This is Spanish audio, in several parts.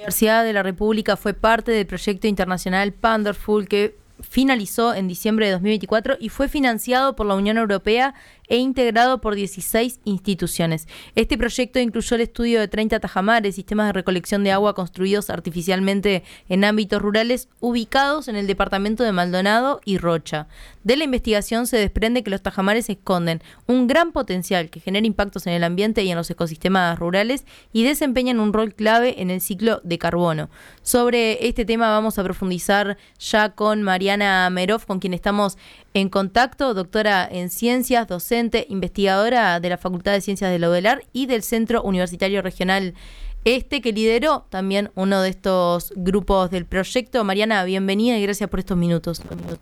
Universidad de la República fue parte del proyecto internacional Panderful que finalizó en diciembre de 2024 y fue financiado por la Unión Europea e integrado por 16 instituciones. Este proyecto incluyó el estudio de 30 tajamares, sistemas de recolección de agua construidos artificialmente en ámbitos rurales ubicados en el departamento de Maldonado y Rocha. De la investigación se desprende que los tajamares esconden un gran potencial que genera impactos en el ambiente y en los ecosistemas rurales y desempeñan un rol clave en el ciclo de carbono. Sobre este tema vamos a profundizar ya con Mariana Merov, con quien estamos en contacto, doctora en ciencias, docente, investigadora de la Facultad de Ciencias de la UDELAR y del Centro Universitario Regional que lideró también uno de estos grupos del proyecto. Mariana, bienvenida y gracias por estos minutos.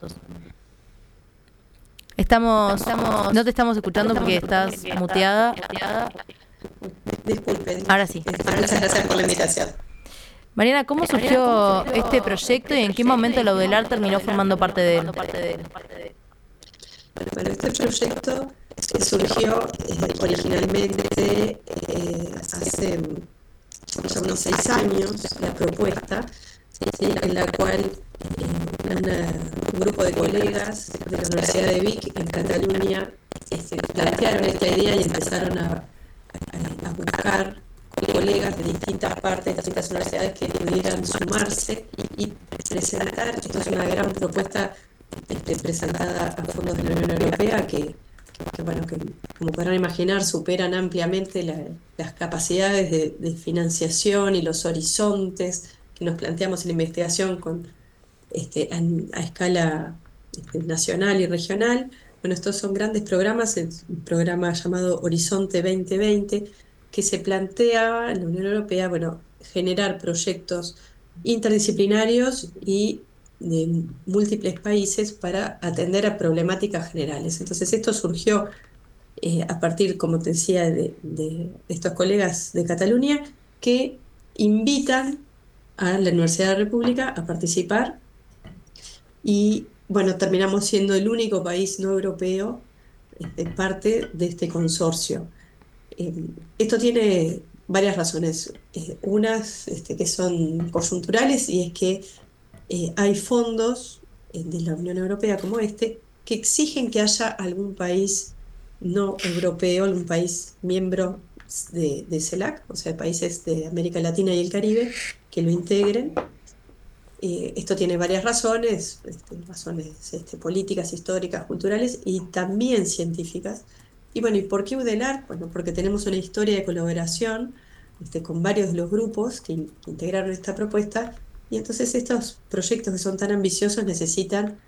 No te estamos escuchando porque estás muteada. Disculpen. Ahora sí. Muchas gracias por la invitación. Mariana, ¿cómo surgió este proyecto y en qué momento la UDELAR terminó formando parte de él? Bueno, este proyecto surgió originalmente hace ya unos 6 años, la propuesta, ¿sí? En la cual un grupo de colegas de la Universidad de Vic en Cataluña plantearon esta idea y empezaron a buscar colegas de distintas partes, de distintas universidades que pudieran sumarse y presentar. Esto es una gran propuesta presentada a fondos de la Unión Europea que como podrán imaginar superan ampliamente las capacidades de financiación y los horizontes que nos planteamos en la investigación a escala nacional y regional. Bueno, estos son grandes programas, es un programa llamado Horizonte 2020 que se plantea en la Unión Europea, generar proyectos interdisciplinarios y de múltiples países para atender a problemáticas generales. Entonces esto surgió a partir, como te decía, de estos colegas de Cataluña que invitan a la Universidad de la República a participar y terminamos siendo el único país no europeo parte de este consorcio. Esto tiene varias razones, unas que son coyunturales, y es que hay fondos de la Unión Europea como que exigen que haya algún país no europeo, algún país miembro de CELAC, o sea, países de América Latina y el Caribe, que lo integren. Esto tiene varias razones, razones políticas, históricas, culturales y también científicas. ¿Y por qué UDELAR? Bueno, porque tenemos una historia de colaboración con varios de los grupos que integraron esta propuesta, y entonces estos proyectos que son tan ambiciosos necesitan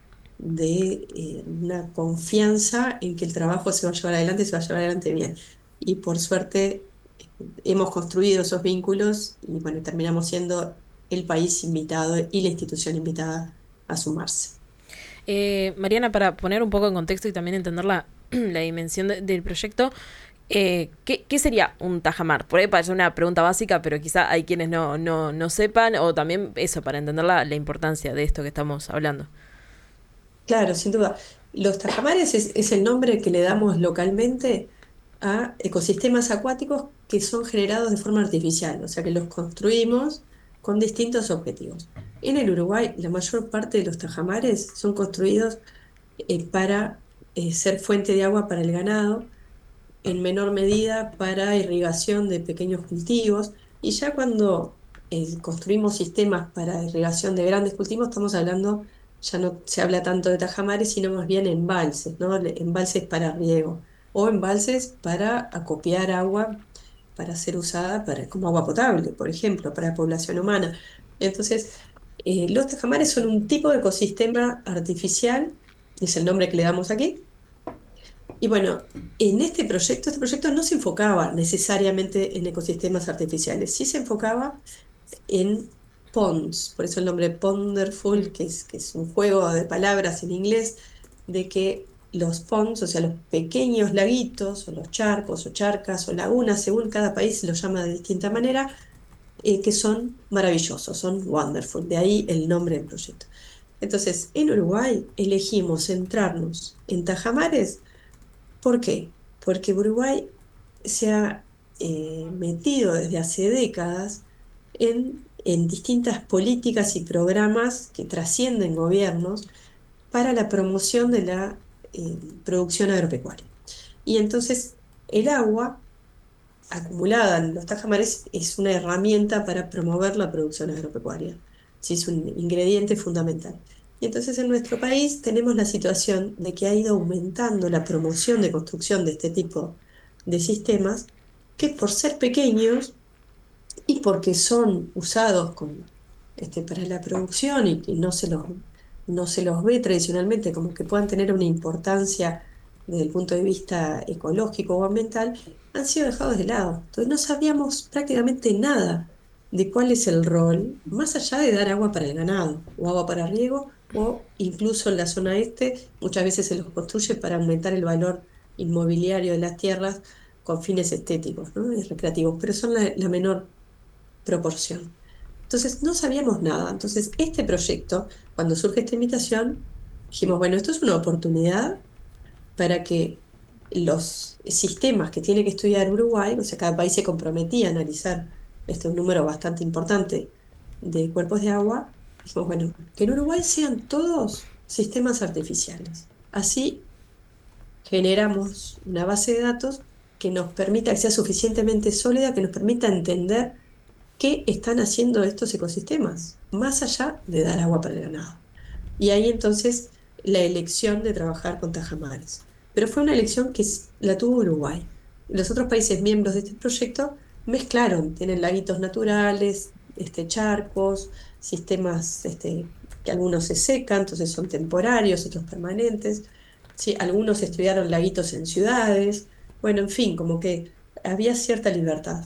de una confianza en que el trabajo se va a llevar adelante, se va a llevar adelante bien. Y por suerte hemos construido esos vínculos y terminamos siendo el país invitado y la institución invitada a sumarse. Mariana, para poner un poco en contexto y también entender la dimensión del proyecto, ¿qué sería un tajamar? Por ahí parece una pregunta básica, pero quizá hay quienes no sepan, o también eso, para entender la importancia de esto que estamos hablando. Claro, sin duda. Los tajamares es el nombre que le damos localmente a ecosistemas acuáticos que son generados de forma artificial, o sea que los construimos con distintos objetivos. En el Uruguay, la mayor parte de los tajamares son construidos para ser fuente de agua para el ganado, en menor medida para irrigación de pequeños cultivos, y ya cuando construimos sistemas para irrigación de grandes cultivos, estamos hablando, ya no se habla tanto de tajamares, sino más bien embalses, ¿no? Embalses para riego o embalses para acopiar agua para ser usada como agua potable, por ejemplo, para población humana. Entonces, los tajamares son un tipo de ecosistema artificial, es el nombre que le damos aquí. Y en este proyecto no se enfocaba necesariamente en ecosistemas artificiales, sí se enfocaba en ponds, por eso el nombre Ponderful, que es un juego de palabras en inglés, de que los ponds, o sea, los pequeños laguitos, o los charcos, o charcas, o lagunas, según cada país lo llama de distinta manera, que son maravillosos, son wonderful, de ahí el nombre del proyecto. Entonces, en Uruguay elegimos centrarnos en tajamares. ¿Por qué? Porque Uruguay se ha metido desde hace décadas en en distintas políticas y programas que trascienden gobiernos para la promoción de la producción agropecuaria. Y entonces el agua acumulada en los tajamares es una herramienta para promover la producción agropecuaria. Sí, es un ingrediente fundamental. Y entonces en nuestro país tenemos la situación de que ha ido aumentando la promoción de construcción de este tipo de sistemas, que por ser pequeños y porque son usados para la producción y no se los ve tradicionalmente como que puedan tener una importancia desde el punto de vista ecológico o ambiental, han sido dejados de lado. Entonces no sabíamos prácticamente nada de cuál es el rol, más allá de dar agua para el ganado o agua para riego, o incluso en la zona este muchas veces se los construye para aumentar el valor inmobiliario de las tierras con fines estéticos, ¿no? Y recreativos, pero son la menor proporción. Entonces, no sabíamos nada. Entonces, este proyecto, cuando surge esta invitación, dijimos, bueno, esto es una oportunidad para que los sistemas que tiene que estudiar Uruguay, o sea, cada país se comprometía a analizar un número bastante importante de cuerpos de agua, dijimos, bueno, que en Uruguay sean todos sistemas artificiales. Así generamos una base de datos que nos permita, que sea suficientemente sólida, que nos permita entender qué están haciendo estos ecosistemas, más allá de dar agua para el ganado. Y ahí entonces la elección de trabajar con tajamares. Pero fue una elección que la tuvo Uruguay. Los otros países miembros de este proyecto mezclaron, tienen laguitos naturales, charcos, sistemas que algunos se secan, entonces son temporarios, otros permanentes. Sí, algunos estudiaron laguitos en ciudades. Bueno, en fin, como que había cierta libertad.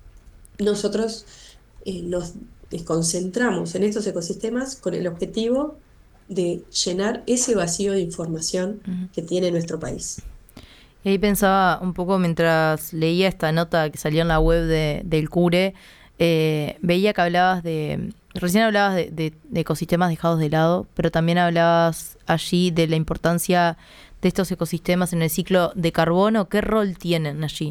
Nosotros nos concentramos en estos ecosistemas con el objetivo de llenar ese vacío de información Ujú. que tiene nuestro país. Y ahí pensaba un poco mientras leía esta nota que salió en la web del CURE, veía que recién hablabas de ecosistemas dejados de lado, pero también hablabas allí de la importancia de estos ecosistemas en el ciclo de carbono. ¿Qué rol tienen allí?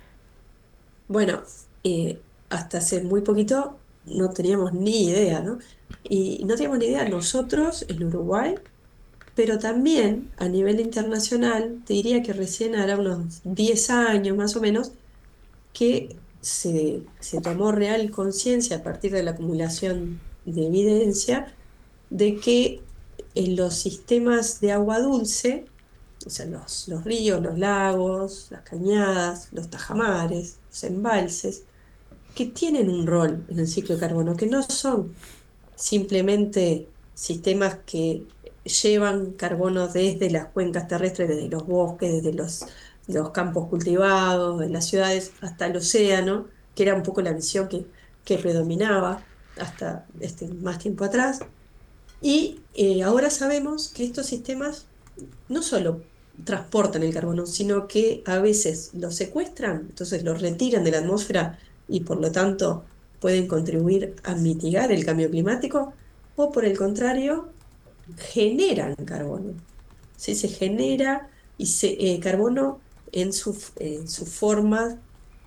Bueno, hasta hace muy poquito no teníamos ni idea, ¿no? Y no teníamos ni idea nosotros en Uruguay, pero también a nivel internacional, te diría que recién hará unos 10 años más o menos, que se tomó real conciencia a partir de la acumulación de evidencia de que en los sistemas de agua dulce, o sea, los ríos, los lagos, las cañadas, los tajamares, los embalses, que tienen un rol en el ciclo de carbono, que no son simplemente sistemas que llevan carbono desde las cuencas terrestres, desde los bosques, desde los campos cultivados, de las ciudades, hasta el océano, que era un poco la visión que predominaba hasta más tiempo atrás. Y ahora sabemos que estos sistemas no solo transportan el carbono, sino que a veces lo secuestran, entonces lo retiran de la atmósfera y por lo tanto pueden contribuir a mitigar el cambio climático, o por el contrario, generan carbono. ¿Sí? Se genera carbono en su forma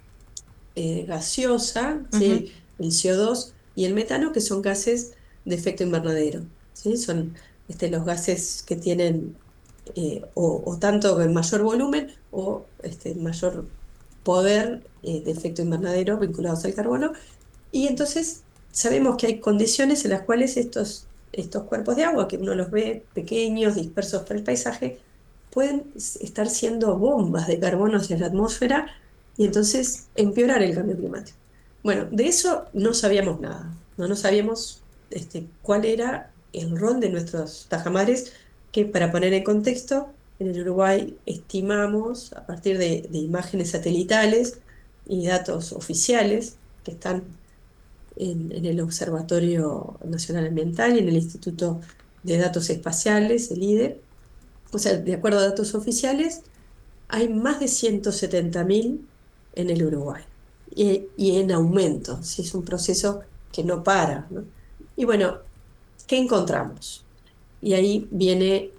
gaseosa, ¿sí? Ujú. El CO2 y el metano, que son gases de efecto invernadero. ¿Sí? Son los gases que tienen o tanto en mayor volumen o mayor poder de efecto invernadero vinculados al carbono. Y entonces sabemos que hay condiciones en las cuales estos cuerpos de agua, que uno los ve pequeños, dispersos por el paisaje, pueden estar siendo bombas de carbono hacia la atmósfera y entonces empeorar el cambio climático. Bueno, de eso no sabíamos nada, no sabíamos cuál era el rol de nuestros tajamares, que para poner en contexto, en el Uruguay estimamos, a partir de imágenes satelitales y datos oficiales que están en el Observatorio Nacional Ambiental y en el Instituto de Datos Espaciales, el IDE, o sea, de acuerdo a datos oficiales, hay más de 170.000 en el Uruguay y en aumento, ¿sí? Es un proceso que no para, ¿no? Y bueno, ¿qué encontramos? Y ahí viene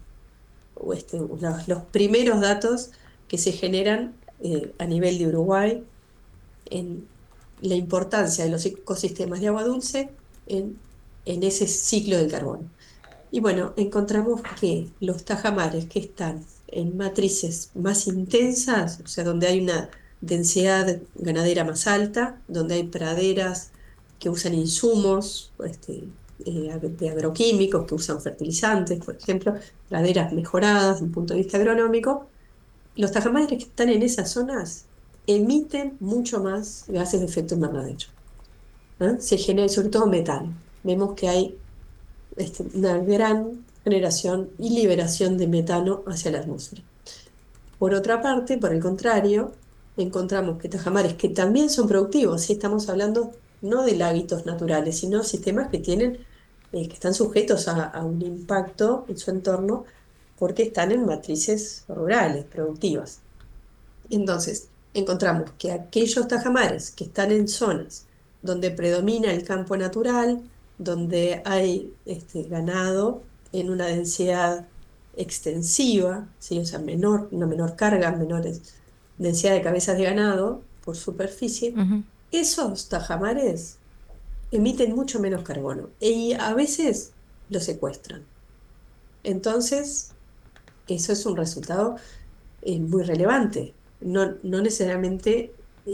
los primeros datos que se generan a nivel de Uruguay la importancia de los ecosistemas de agua dulce en ese ciclo del carbono. Y bueno, encontramos que los tajamares que están en matrices más intensas, o sea, donde hay una densidad ganadera más alta, donde hay praderas que usan insumos de agroquímicos, que usan fertilizantes, por ejemplo, praderas mejoradas desde un punto de vista agronómico, los tajamares que están en esas zonas emiten mucho más gases de efecto invernadero. Se genera sobre todo metano. Vemos que hay una gran generación y liberación de metano hacia la atmósfera. Por otra parte, por el contrario, encontramos que tajamares que también son productivos, si estamos hablando no de hábitos naturales, sino sistemas que tienen, que están sujetos a un impacto en su entorno porque están en matrices rurales, productivas. Entonces, encontramos que aquellos tajamares que están en zonas donde predomina el campo natural, donde hay ganado en una densidad extensiva, ¿sí? O sea, una menor carga, menores densidad de cabezas de ganado por superficie, Ujú. esos tajamares emiten mucho menos carbono y a veces lo secuestran. Entonces, eso es un resultado muy relevante. No necesariamente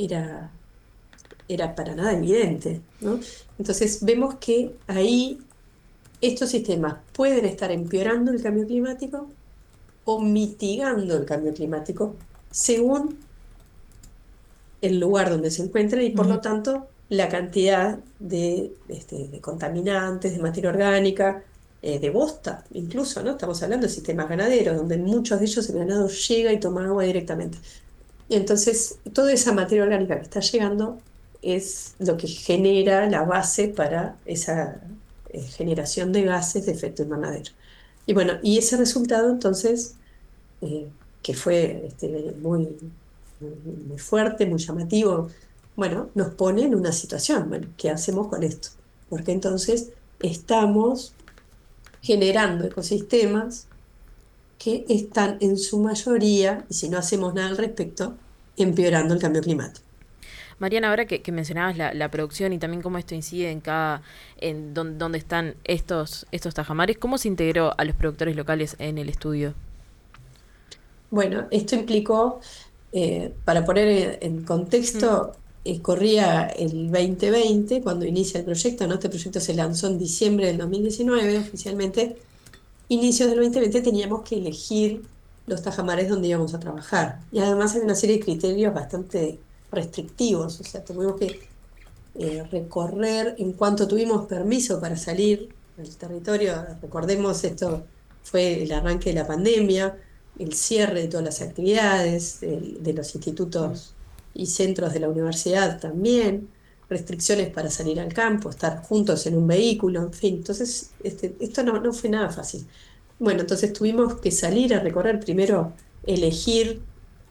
era para nada evidente, ¿no? Entonces vemos que ahí estos sistemas pueden estar empeorando el cambio climático o mitigando el cambio climático según el lugar donde se encuentran y por Ujú. lo tanto la cantidad de contaminantes, de materia orgánica, de bosta incluso, ¿no? Estamos hablando de sistemas ganaderos, donde en muchos de ellos el ganado llega y toma agua directamente. Y entonces, toda esa materia orgánica que está llegando es lo que genera la base para esa generación de gases de efecto invernadero. Y bueno, y ese resultado entonces, que fue muy fuerte, muy llamativo, bueno, nos pone en una situación, bueno, ¿qué hacemos con esto? Porque entonces estamos generando ecosistemas que están en su mayoría, y si no hacemos nada al respecto, empeorando el cambio climático. Mariana, ahora que mencionabas la producción y también cómo esto incide dónde están estos tajamares, ¿cómo se integró a los productores locales en el estudio? Bueno, esto implicó, para poner en Mm. contexto, corría el 2020 cuando inicia el proyecto, ¿no? Este proyecto se lanzó en diciembre del 2019 oficialmente. Inicios del 2020 teníamos que elegir los tajamares donde íbamos a trabajar. Y además hay una serie de criterios bastante restrictivos, o sea, tuvimos que recorrer en cuanto tuvimos permiso para salir del territorio. Recordemos, esto fue el arranque de la pandemia, el cierre de todas las actividades, de los Mm. institutos y centros de la universidad también, restricciones para salir al campo, estar juntos en un vehículo, en fin. Entonces, esto no fue nada fácil. Bueno, entonces tuvimos que salir a recorrer, primero elegir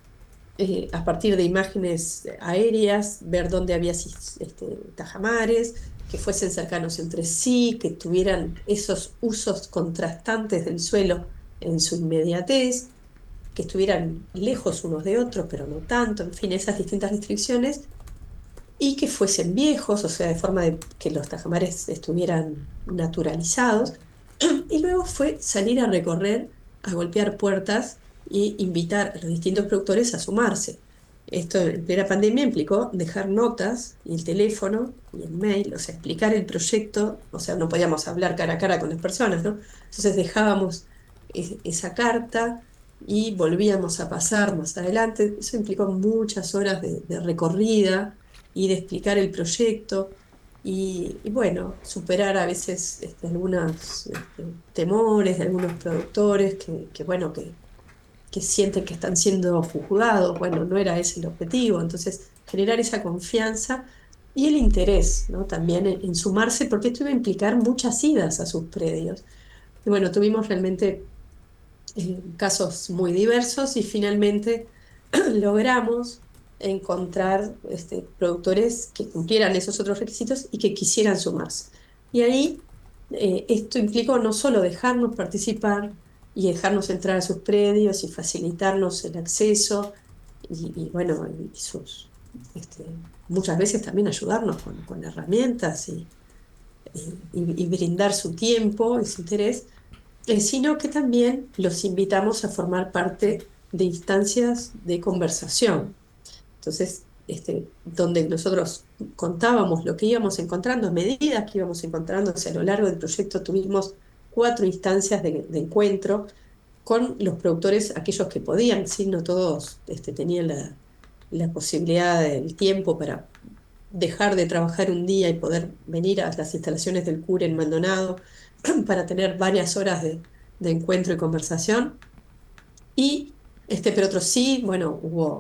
a partir de imágenes aéreas, ver dónde había tajamares, que fuesen cercanos entre sí, que tuvieran esos usos contrastantes del suelo en su inmediatez, que estuvieran lejos unos de otros, pero no tanto, en fin, esas distintas restricciones, y que fuesen viejos, o sea, de forma de que los tajamares estuvieran naturalizados. Y luego fue salir a recorrer, a golpear puertas e invitar a los distintos productores a sumarse. Esto en plena pandemia implicó dejar notas y el teléfono y el mail, o sea, explicar el proyecto, o sea, no podíamos hablar cara a cara con las personas, ¿no? Entonces dejábamos esa carta y volvíamos a pasar más adelante. Eso implicó muchas horas de recorrida y de explicar el proyecto y bueno, superar a veces algunos temores de algunos productores bueno, que sienten que están siendo juzgados. Bueno, no era ese el objetivo. Entonces, generar esa confianza y el interés, ¿no? También en sumarse, porque esto iba a implicar muchas idas a sus predios. Y bueno, tuvimos realmente casos muy diversos y finalmente logramos encontrar productores que cumplieran esos otros requisitos y que quisieran sumarse. Y ahí esto implicó no solo dejarnos participar y dejarnos entrar a sus predios y facilitarnos el acceso y bueno, y sus este, muchas veces también ayudarnos con herramientas y brindar su tiempo y su interés, sino que también los invitamos a formar parte de instancias de conversación. Entonces, donde nosotros contábamos lo que íbamos encontrando, a medida que íbamos encontrando, o sea, a lo largo del proyecto tuvimos 4 instancias de encuentro con los productores, aquellos que podían, ¿sí? No todos tenían la posibilidad del tiempo para dejar de trabajar un día y poder venir a las instalaciones del CUR en Maldonado para tener varias horas de encuentro y conversación. Pero otros sí, bueno,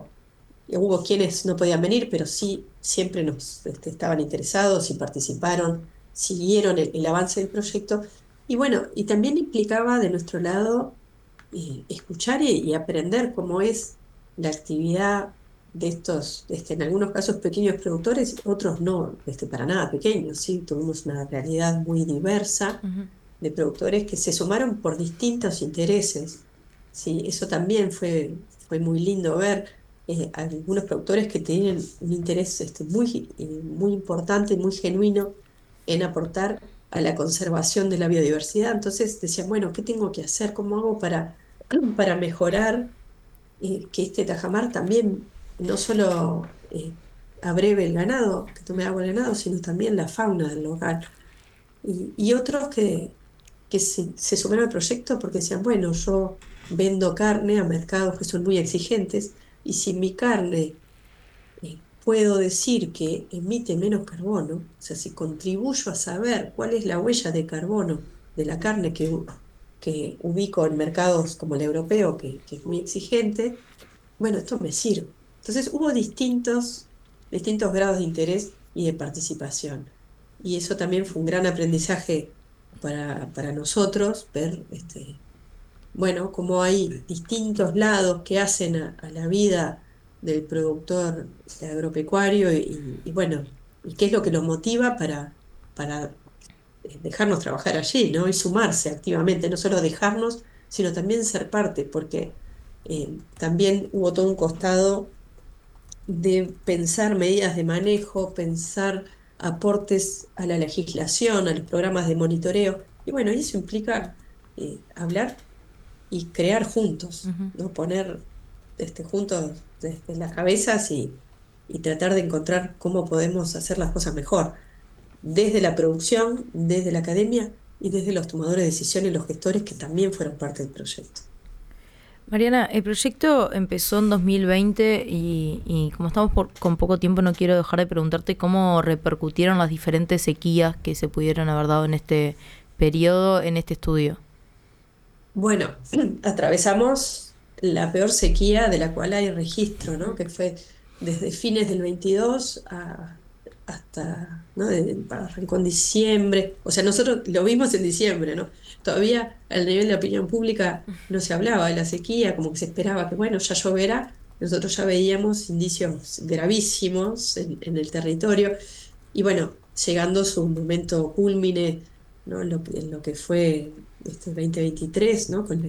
hubo quienes no podían venir, pero sí siempre estaban interesados y participaron, siguieron el avance del proyecto. Y bueno, y también implicaba de nuestro lado escuchar y aprender cómo es la actividad de estos, en algunos casos pequeños productores, otros no, para nada pequeños, ¿sí? Tuvimos una realidad muy diversa Ujú. de productores que se sumaron por distintos intereses, ¿sí? Eso también fue muy lindo ver algunos productores que tienen un interés muy importante, muy genuino en aportar a la conservación de la biodiversidad. Entonces decían, bueno, ¿qué tengo que hacer? ¿Cómo hago para mejorar que este tajamar también no solo abreve el ganado, que tome agua el ganado, sino también la fauna del lugar? Y otros que se sumaron al proyecto porque decían, bueno, yo vendo carne a mercados que son muy exigentes y si mi carne puedo decir que emite menos carbono, o sea, si contribuyo a saber cuál es la huella de carbono de la carne que ubico en mercados como el europeo, que es muy exigente, bueno, esto me sirve. Entonces hubo distintos grados de interés y de participación. Y eso también fue un gran aprendizaje para nosotros, ver bueno, cómo hay distintos lados que hacen a la vida del productor agropecuario bueno, y qué es lo que los motiva para dejarnos trabajar allí, ¿no? Y sumarse activamente, no solo dejarnos, sino también ser parte, porque también hubo todo un costado de pensar medidas de manejo, pensar aportes a la legislación, a los programas de monitoreo. Y bueno, y eso implica hablar y crear juntos, Ujú. ¿no? Poner juntos desde las cabezas y tratar de encontrar cómo podemos hacer las cosas mejor, desde la producción, desde la academia y desde los tomadores de decisiones, los gestores que también fueron parte del proyecto. Mariana, el proyecto empezó en 2020 y como estamos con poco tiempo no quiero dejar de preguntarte cómo repercutieron las diferentes sequías que se pudieron haber dado en este periodo, en este estudio. Bueno, atravesamos la peor sequía de la cual hay registro, ¿no? Que fue desde fines del 22 hasta, ¿no? Arrancó en diciembre. O sea, nosotros lo vimos en diciembre, ¿no? Todavía al nivel de opinión pública no se hablaba de la sequía, como que se esperaba que, bueno, ya lloverá. Nosotros ya veíamos indicios gravísimos en el territorio. Y bueno, llegando su momento cúlmine, ¿no? En lo que fue este 2023, ¿no? Con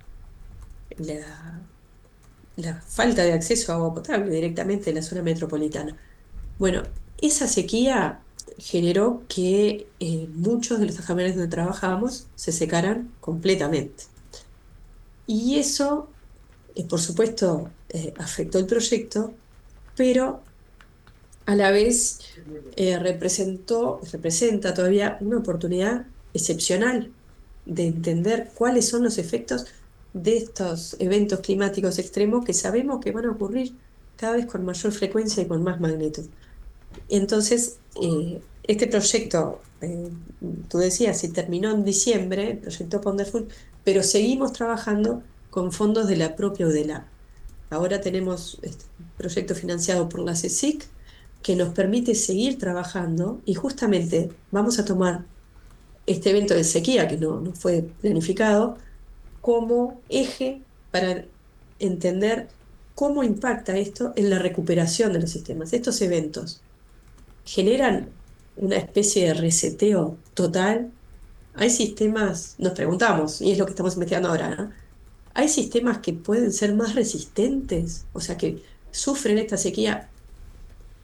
la, la falta de acceso a agua potable directamente en la zona metropolitana. Bueno, esa sequía generó que muchos de los tajamares donde trabajábamos se secaran completamente. Y eso, por supuesto, afectó el proyecto, pero a la vez representa todavía una oportunidad excepcional de entender cuáles son los efectos de estos eventos climáticos extremos que sabemos que van a ocurrir cada vez con mayor frecuencia y con más magnitud. Entonces, este proyecto, tú decías, se terminó en diciembre, el proyecto Ponderful, pero seguimos trabajando con fondos de la propia UDELAR. Ahora tenemos este proyecto financiado por la CSIC que nos permite seguir trabajando y justamente vamos a tomar este evento de sequía que no fue planificado como eje para entender cómo impacta esto en la recuperación de los sistemas. Estos eventos generan una especie de reseteo total. Hay sistemas, nos preguntamos, y es lo que estamos investigando ahora, ¿no? Hay sistemas que pueden ser más resistentes, o sea, que sufren esta sequía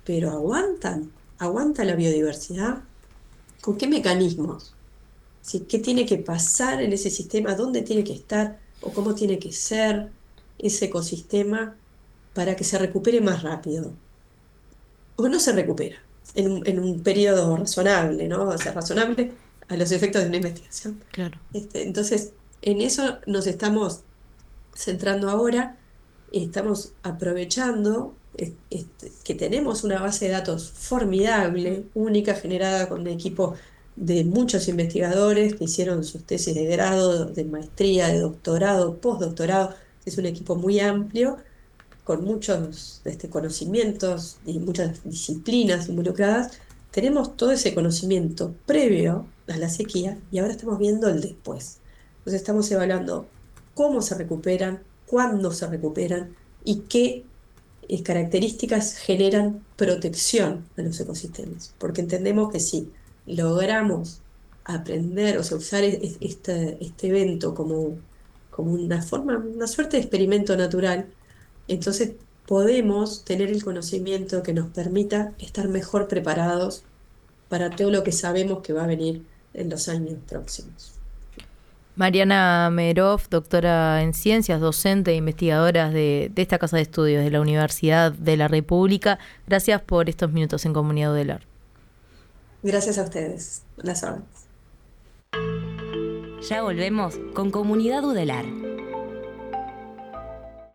pero ¿aguanta la biodiversidad? ¿Con qué mecanismos? ¿Sí? ¿Qué tiene que pasar en ese sistema? ¿Dónde tiene que estar? ¿O cómo tiene que ser ese ecosistema para que se recupere más rápido? ¿O no se recupera en un periodo razonable, ¿no? O sea, razonable a los efectos de una investigación. Claro. Entonces, en eso nos estamos centrando ahora. Estamos aprovechando que tenemos una base de datos formidable, única, generada con un equipo de muchos investigadores que hicieron sus tesis de grado, de maestría, de doctorado, postdoctorado. Es un equipo muy amplio, con muchos conocimientos y muchas disciplinas involucradas. Tenemos todo ese conocimiento previo a la sequía y ahora estamos viendo el después. Entonces estamos evaluando cómo se recuperan, cuándo se recuperan y qué características generan protección a los ecosistemas. Porque entendemos que si logramos aprender, o sea, usar este evento como una suerte de experimento natural, entonces podemos tener el conocimiento que nos permita estar mejor preparados para todo lo que sabemos que va a venir en los años próximos. Mariana Merov, doctora en ciencias, docente e investigadora de esta casa de estudios de la Universidad de la República. Gracias por estos minutos en Comunidad Udelar. Gracias a ustedes. Las órdenes. Ya volvemos con Comunidad Udelar.